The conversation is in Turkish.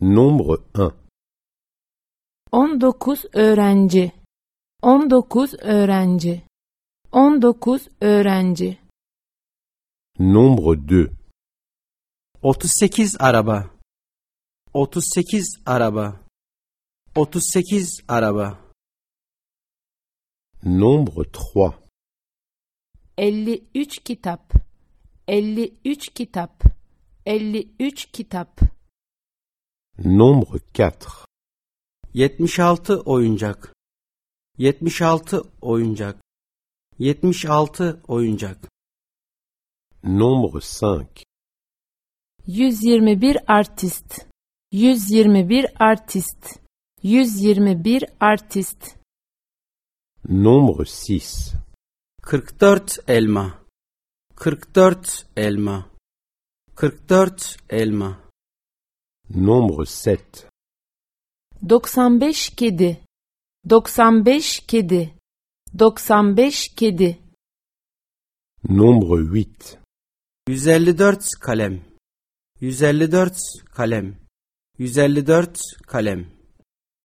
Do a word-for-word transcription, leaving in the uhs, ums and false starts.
Nombre un. on dokuz öğrenci. on dokuz öğrenci. on dokuz öğrenci. Nombre deux. otuz sekiz araba. otuz sekiz araba. otuz sekiz araba. Nombre trois. elli üç kitap. elli üç kitap. elli üç kitap. Nombre quatre. yetmiş altı oyuncak. yetmiş altı oyuncak. yetmiş altı oyuncak. Nombre cinq. yüz yirmi bir artist. yüz yirmi bir artist. yüz yirmi bir artist. Nombre six. kırk dört elma. kırk dört elma. kırk dört elma. Nombre sept. doksan beş kedi. doksan beş kedi. doksan beş kedi. Nombre huit. yüz elli dört kalem. yüz elli dört kalem. yüz elli dört kalem.